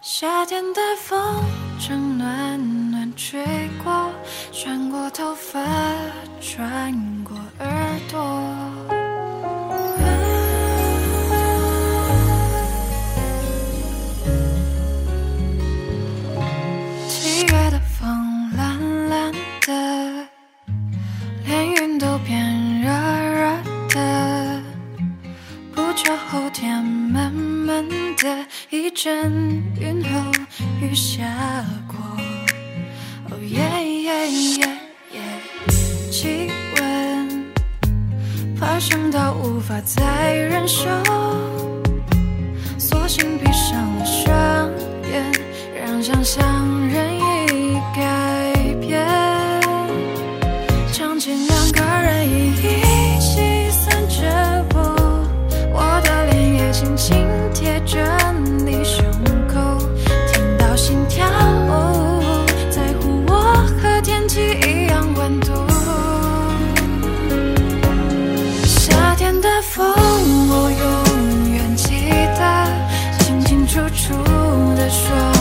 夏天的风正暖暖吹过，穿过头发，穿过耳朵。7月的风蓝蓝的，连云都变热热的。不久后天闷闷的，一阵云后雨下过。哦耶耶耶耶，气温爬升到无法再忍受，索性闭上了双眼，让想象任意改变。场景两个人一起散着步，我的脸也轻轻贴着你胸口，听到心跳，在乎我和天气一样温度。夏天的风我永远记得，清清楚楚地说